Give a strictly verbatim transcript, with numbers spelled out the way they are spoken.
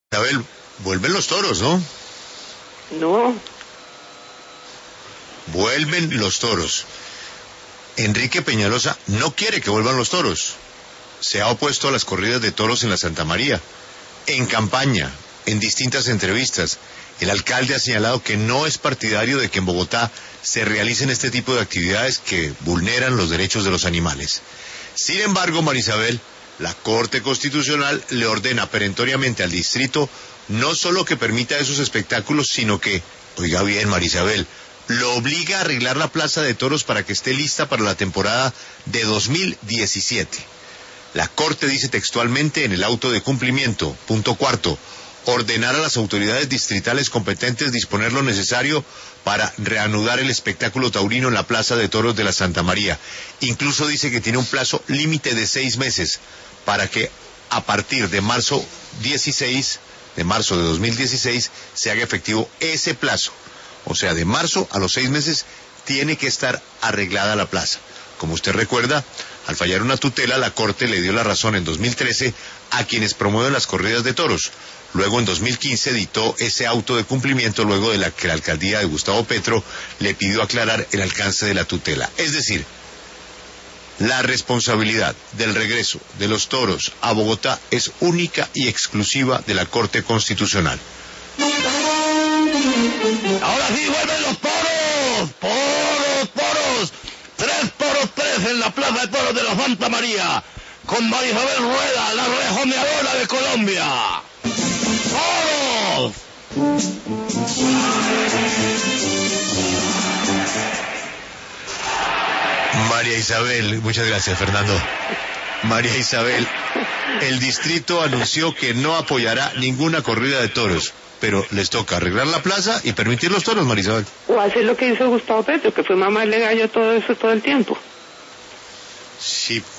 Isabel, vuelven los toros, ¿no? No. Vuelven los toros. Enrique Peñalosa no quiere que vuelvan los toros. Se ha opuesto a las corridas de toros en la Santa María. En campaña, en distintas entrevistas, el alcalde ha señalado que no es partidario de que en Bogotá se realicen este tipo de actividades que vulneran los derechos de los animales. Sin embargo, Marisabel, la Corte Constitucional le ordena perentoriamente al distrito no solo que permita esos espectáculos, sino que, oiga bien, Marisabel, lo obliga a arreglar la plaza de toros para que esté lista para la temporada de dos mil diecisiete. La Corte dice textualmente en el auto de cumplimiento, punto cuarto, ordenar a las autoridades distritales competentes disponer lo necesario para reanudar el espectáculo taurino en la Plaza de Toros de la Santa María. Incluso dice que tiene un plazo límite de seis meses para que a partir de marzo dieciséis, de marzo de dos mil dieciséis, se haga efectivo ese plazo. O sea, de marzo a los seis meses tiene que estar arreglada la plaza. Como usted recuerda, al fallar una tutela, la Corte le dio la razón en dos mil trece a quienes promueven las corridas de toros. Luego, en dos mil quince, dictó ese auto de cumplimiento luego de la que la alcaldía de Gustavo Petro le pidió aclarar el alcance de la tutela. Es decir, la responsabilidad del regreso de los toros a Bogotá es única y exclusiva de la Corte Constitucional. Ahora sí vuelven los toros, toros, toros, tres toros, tres en la Plaza de Toros de la Santa María, con Marisabel Rueda, la rejoneadora de Colombia. ¡Toros! María Isabel, muchas gracias, Fernando. María Isabel, el distrito anunció que no apoyará ninguna corrida de toros, pero les toca arreglar la plaza y permitir los toros, María Isabel. O hacer lo que hizo Gustavo Petro, que fue mamarle gallo todo eso todo el tiempo. Sí,